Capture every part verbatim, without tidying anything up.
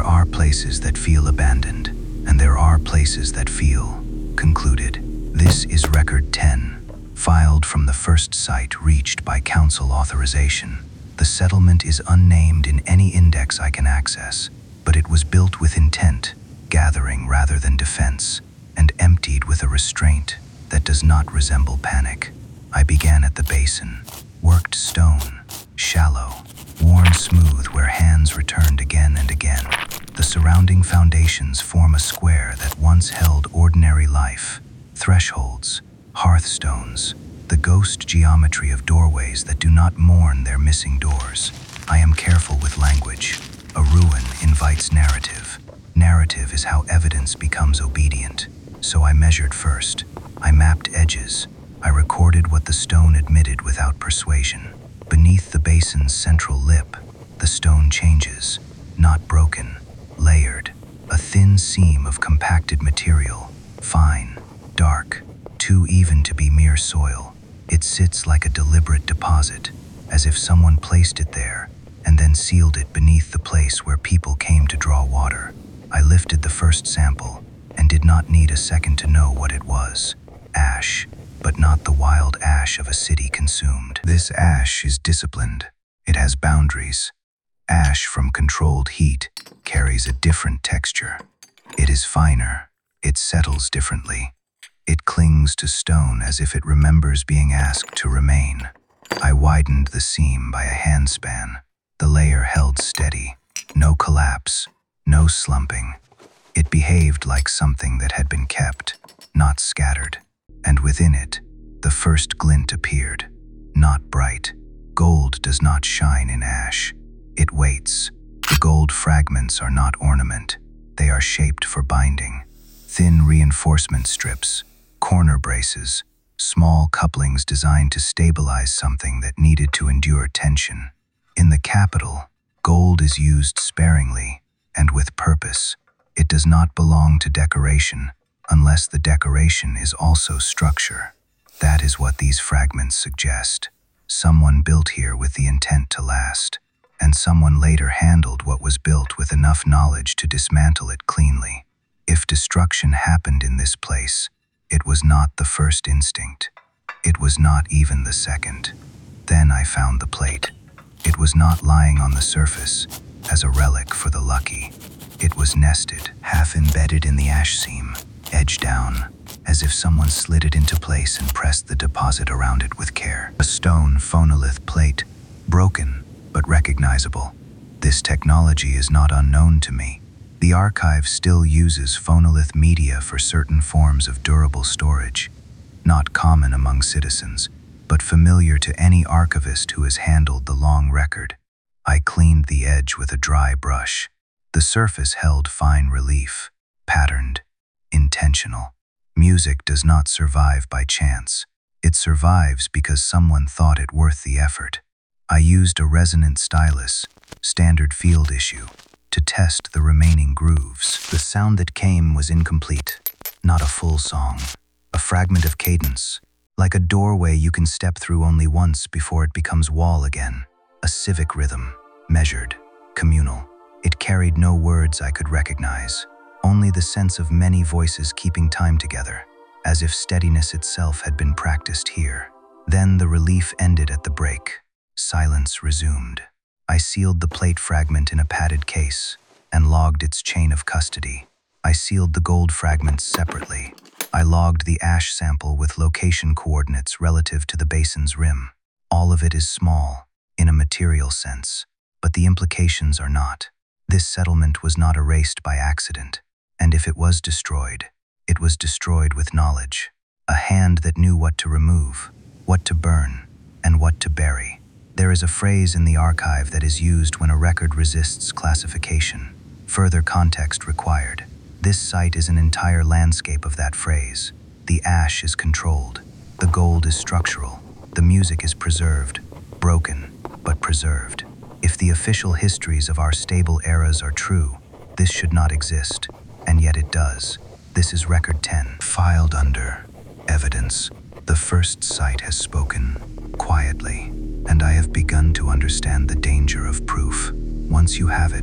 There are places that feel abandoned, and there are places that feel concluded. This is Record ten, filed from the first site reached by council authorization. The settlement is unnamed in any index I can access, but it was built with intent, gathering rather than defense, and emptied with a restraint that does not resemble panic. I began at the basin, worked stone, shallow, worn smooth where hands returned again and again. The surrounding foundations form a square that once held ordinary life, thresholds, hearthstones, the ghost geometry of doorways that do not mourn their missing doors. I am careful with language. A ruin invites narrative. Narrative is how evidence becomes obedient. So I measured first. I mapped edges. I recorded what the stone admitted without persuasion. Beneath the basin's central lip, the stone changes, not broken, layered, a thin seam of compacted material, fine, dark, too even to be mere soil. It sits like a deliberate deposit, as if someone placed it there and then sealed it beneath the place where people came to draw water. I lifted the first sample and did not need a second to know what it was. Ash, but not the wild ash of a city consumed. This ash is disciplined. It has boundaries. Ash from controlled heat carries a different texture. It is finer. It settles differently. It clings to stone as if it remembers being asked to remain. I widened the seam by a handspan. The layer held steady. No collapse. No slumping. It behaved like something that had been kept, not scattered. And within it, the first glint appeared. Not bright. Gold does not shine in ash. It waits. The gold fragments are not ornament. They are shaped for binding. Thin reinforcement strips, corner braces, small couplings designed to stabilize something that needed to endure tension. In the capital, gold is used sparingly and with purpose. It does not belong to decoration unless the decoration is also structure. That is what these fragments suggest. Someone built here with the intent to last, and someone later handled what was built with enough knowledge to dismantle it cleanly. If destruction happened in this place, it was not the first instinct. It was not even the second. Then I found the plate. It was not lying on the surface as a relic for the lucky. It was nested, half embedded in the ash seam, edge down, as if someone slid it into place and pressed the deposit around it with care. A stone phonolith plate, broken but recognizable. This technology is not unknown to me. The archive still uses phonolith media for certain forms of durable storage, not common among citizens, but familiar to any archivist who has handled the long record. I cleaned the edge with a dry brush. The surface held fine relief, patterned, intentional. Music does not survive by chance. It survives because someone thought it worth the effort. I used a resonant stylus, standard field issue, to test the remaining grooves. The sound that came was incomplete, not a full song, a fragment of cadence, like a doorway you can step through only once before it becomes wall again. A civic rhythm, measured, communal. It carried no words I could recognize, only the sense of many voices keeping time together, as if steadiness itself had been practiced here. Then the relief ended at the break. Silence resumed. I sealed the plate fragment in a padded case and logged its chain of custody. I sealed the gold fragments separately. I logged the ash sample with location coordinates relative to the basin's rim. All of it is small, in a material sense, but the implications are not. This settlement was not erased by accident, and if it was destroyed, it was destroyed with knowledge. A hand that knew what to remove, what to burn, and what to bury. There is a phrase in the archive that is used when a record resists classification. Further context required. This site is an entire landscape of that phrase. The ash is controlled. The gold is structural. The music is preserved. Broken, but preserved. If the official histories of our stable eras are true, this should not exist, and yet it does. This is Record ten, filed under evidence. The first site has spoken, quietly, and I have begun to understand the danger of proof. Once you have it,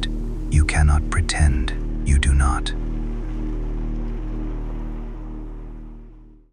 You cannot pretend you do not.